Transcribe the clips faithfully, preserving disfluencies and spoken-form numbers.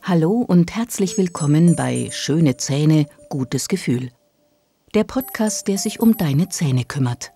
Hallo und herzlich willkommen bei Schöne Zähne, gutes Gefühl. Der Podcast, der sich um deine Zähne kümmert.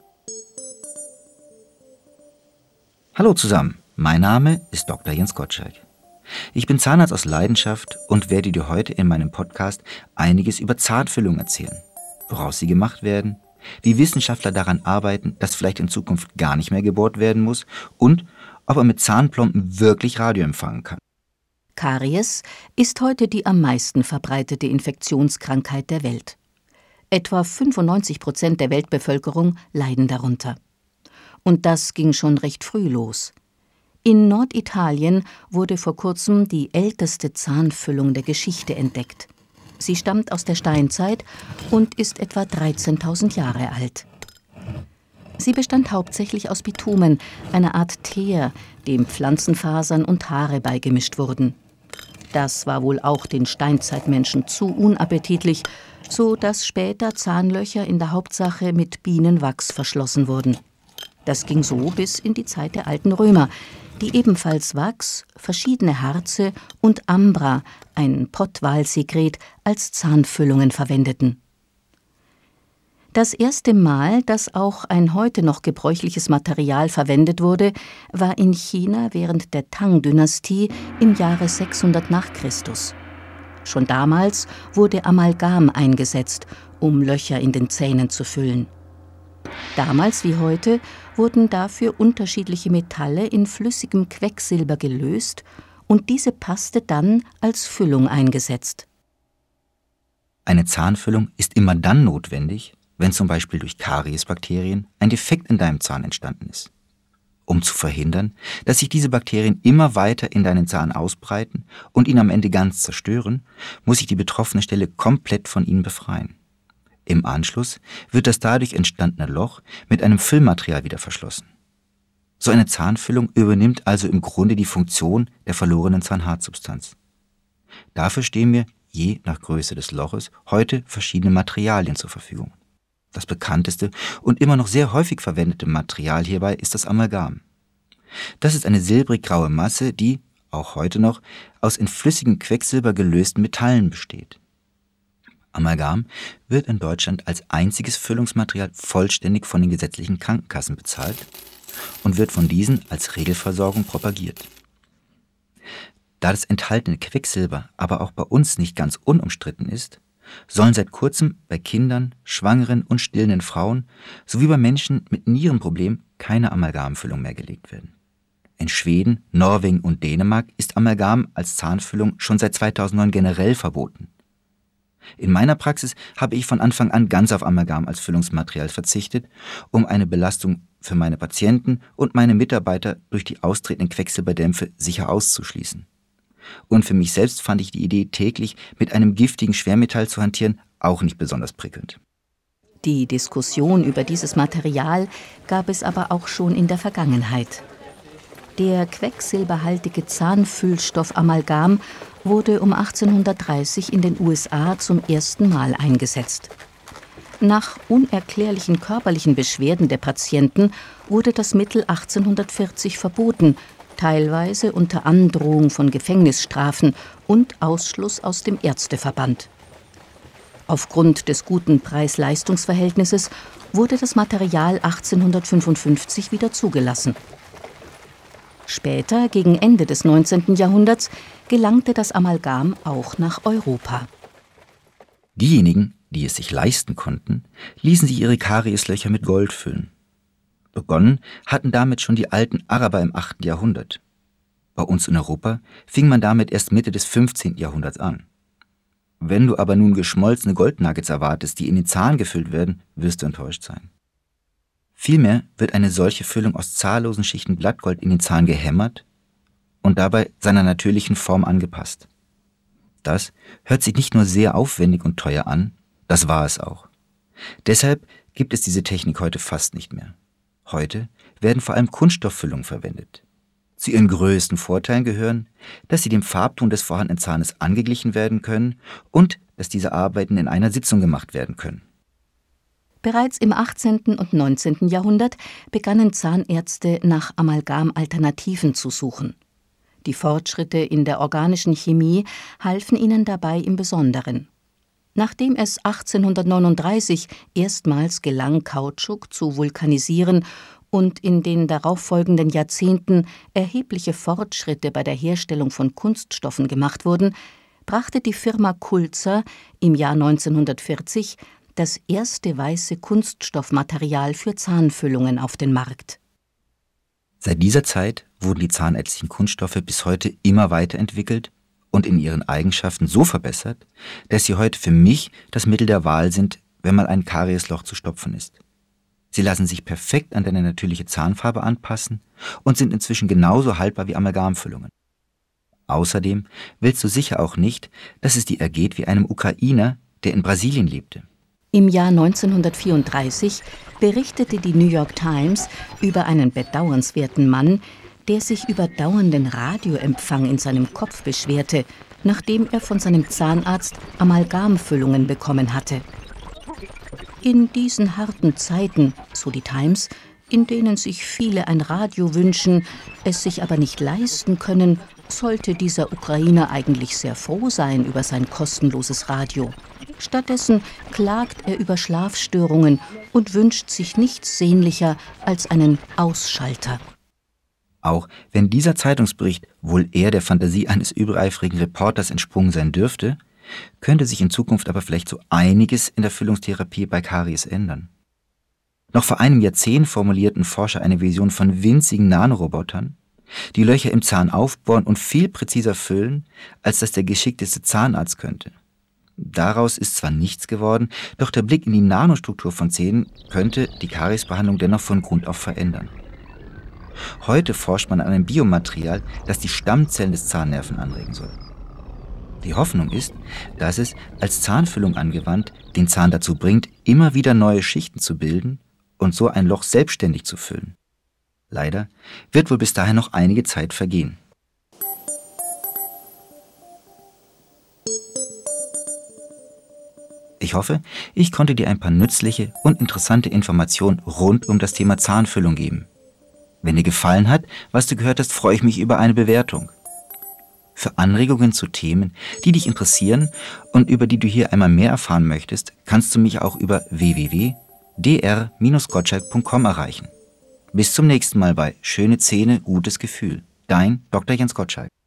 Hallo zusammen, mein Name ist Doktor Jens Gottschalk. Ich bin Zahnarzt aus Leidenschaft und werde dir heute in meinem Podcast einiges über Zahnfüllung erzählen. Woraus sie gemacht werden, wie Wissenschaftler daran arbeiten, dass vielleicht in Zukunft gar nicht mehr gebohrt werden muss und ob man mit Zahnplomben wirklich Radio empfangen kann. Karies ist heute die am meisten verbreitete Infektionskrankheit der Welt. Etwa fünfundneunzig Prozent der Weltbevölkerung leiden darunter. Und das ging schon recht früh los. In Norditalien wurde vor kurzem die älteste Zahnfüllung der Geschichte entdeckt. Sie stammt aus der Steinzeit und ist etwa dreizehntausend Jahre alt. Sie bestand hauptsächlich aus Bitumen, einer Art Teer, dem Pflanzenfasern und Haare beigemischt wurden. Das war wohl auch den Steinzeitmenschen zu unappetitlich, so dass später Zahnlöcher in der Hauptsache mit Bienenwachs verschlossen wurden. Das ging so bis in die Zeit der alten Römer, die ebenfalls Wachs, verschiedene Harze und Ambra, ein Pottwalsekret, als Zahnfüllungen verwendeten. Das erste Mal, dass auch ein heute noch gebräuchliches Material verwendet wurde, war in China während der Tang-Dynastie im Jahre sechshundert nach Christus. Schon damals wurde Amalgam eingesetzt, um Löcher in den Zähnen zu füllen. Damals wie heute wurden dafür unterschiedliche Metalle in flüssigem Quecksilber gelöst und diese Paste dann als Füllung eingesetzt. Eine Zahnfüllung ist immer dann notwendig, wenn zum Beispiel durch Kariesbakterien ein Defekt in deinem Zahn entstanden ist. Um zu verhindern, dass sich diese Bakterien immer weiter in deinen Zahn ausbreiten und ihn am Ende ganz zerstören, muss sich die betroffene Stelle komplett von ihnen befreien. Im Anschluss wird das dadurch entstandene Loch mit einem Füllmaterial wieder verschlossen. So eine Zahnfüllung übernimmt also im Grunde die Funktion der verlorenen Zahnhartsubstanz. Dafür stehen mir, je nach Größe des Loches, heute verschiedene Materialien zur Verfügung. Das bekannteste und immer noch sehr häufig verwendete Material hierbei ist das Amalgam. Das ist eine silbrig-graue Masse, die, auch heute noch, aus in flüssigem Quecksilber gelösten Metallen besteht. Amalgam wird in Deutschland als einziges Füllungsmaterial vollständig von den gesetzlichen Krankenkassen bezahlt und wird von diesen als Regelversorgung propagiert. Da das enthaltene Quecksilber aber auch bei uns nicht ganz unumstritten ist, sollen seit kurzem bei Kindern, Schwangeren und stillenden Frauen sowie bei Menschen mit Nierenproblemen keine Amalgamfüllung mehr gelegt werden. In Schweden, Norwegen und Dänemark ist Amalgam als Zahnfüllung schon seit zweitausendneun generell verboten. In meiner Praxis habe ich von Anfang an ganz auf Amalgam als Füllungsmaterial verzichtet, um eine Belastung für meine Patienten und meine Mitarbeiter durch die austretenden Quecksilberdämpfe sicher auszuschließen. Und für mich selbst fand ich die Idee, täglich mit einem giftigen Schwermetall zu hantieren, auch nicht besonders prickelnd. Die Diskussion über dieses Material gab es aber auch schon in der Vergangenheit. Der quecksilberhaltige Zahnfüllstoff Amalgam wurde um achtzehnhundertdreißig in den U S A zum ersten Mal eingesetzt. Nach unerklärlichen körperlichen Beschwerden der Patienten wurde das Mittel achtzehnhundertvierzig verboten, teilweise unter Androhung von Gefängnisstrafen und Ausschluss aus dem Ärzteverband. Aufgrund des guten Preis-Leistungs-Verhältnisses wurde das Material achtzehnhundertfünfundfünfzig wieder zugelassen. Später, gegen Ende des neunzehnten Jahrhunderts, gelangte das Amalgam auch nach Europa. Diejenigen, die es sich leisten konnten, ließen sich ihre Karieslöcher mit Gold füllen. Begonnen hatten damit schon die alten Araber im achten Jahrhundert. Bei uns in Europa fing man damit erst Mitte des fünfzehnten Jahrhunderts an. Wenn du aber nun geschmolzene Goldnuggets erwartest, die in den Zahn gefüllt werden, wirst du enttäuscht sein. Vielmehr wird eine solche Füllung aus zahllosen Schichten Blattgold in den Zahn gehämmert und dabei seiner natürlichen Form angepasst. Das hört sich nicht nur sehr aufwendig und teuer an, das war es auch. Deshalb gibt es diese Technik heute fast nicht mehr. Heute werden vor allem Kunststofffüllungen verwendet. Zu ihren größten Vorteilen gehören, dass sie dem Farbton des vorhandenen Zahnes angeglichen werden können und dass diese Arbeiten in einer Sitzung gemacht werden können. Bereits im achtzehnten und neunzehnten Jahrhundert begannen Zahnärzte nach Amalgam-Alternativen zu suchen. Die Fortschritte in der organischen Chemie halfen ihnen dabei im Besonderen. Nachdem es achtzehnhundertneununddreißig erstmals gelang, Kautschuk zu vulkanisieren und in den darauffolgenden Jahrzehnten erhebliche Fortschritte bei der Herstellung von Kunststoffen gemacht wurden, brachte die Firma Kulzer im Jahr neunzehnhundertvierzig das erste weiße Kunststoffmaterial für Zahnfüllungen auf den Markt. Seit dieser Zeit wurden die zahnärztlichen Kunststoffe bis heute immer weiterentwickelt und in ihren Eigenschaften so verbessert, dass sie heute für mich das Mittel der Wahl sind, wenn mal ein Kariesloch zu stopfen ist. Sie lassen sich perfekt an deine natürliche Zahnfarbe anpassen und sind inzwischen genauso haltbar wie Amalgamfüllungen. Außerdem willst du sicher auch nicht, dass es dir ergeht wie einem Ukrainer, der in Brasilien lebte. Im Jahr neunzehnhundertvierunddreißig berichtete die New York Times über einen bedauernswerten Mann, der sich über dauernden Radioempfang in seinem Kopf beschwerte, nachdem er von seinem Zahnarzt Amalgamfüllungen bekommen hatte. In diesen harten Zeiten, so die Times, in denen sich viele ein Radio wünschen, es sich aber nicht leisten können, sollte dieser Ukrainer eigentlich sehr froh sein über sein kostenloses Radio. Stattdessen klagt er über Schlafstörungen und wünscht sich nichts sehnlicher als einen Ausschalter. Auch wenn dieser Zeitungsbericht wohl eher der Fantasie eines übereifrigen Reporters entsprungen sein dürfte, könnte sich in Zukunft aber vielleicht so einiges in der Füllungstherapie bei Karies ändern. Noch vor einem Jahrzehnt formulierten Forscher eine Vision von winzigen Nanorobotern, die Löcher im Zahn aufbohren und viel präziser füllen, als das der geschickteste Zahnarzt könnte. Daraus ist zwar nichts geworden, doch der Blick in die Nanostruktur von Zähnen könnte die Kariesbehandlung dennoch von Grund auf verändern. Heute forscht man an einem Biomaterial, das die Stammzellen des Zahnnerven anregen soll. Die Hoffnung ist, dass es, als Zahnfüllung angewandt, den Zahn dazu bringt, immer wieder neue Schichten zu bilden und so ein Loch selbstständig zu füllen. Leider wird wohl bis dahin noch einige Zeit vergehen. Ich hoffe, ich konnte dir ein paar nützliche und interessante Informationen rund um das Thema Zahnfüllung geben. Wenn dir gefallen hat, was du gehört hast, freue ich mich über eine Bewertung. Für Anregungen zu Themen, die dich interessieren und über die du hier einmal mehr erfahren möchtest, kannst du mich auch über w w w punkt d r Bindestrich gottschalk punkt com erreichen. Bis zum nächsten Mal bei Schöne Zähne, gutes Gefühl. Dein Doktor Jens Gottschalk.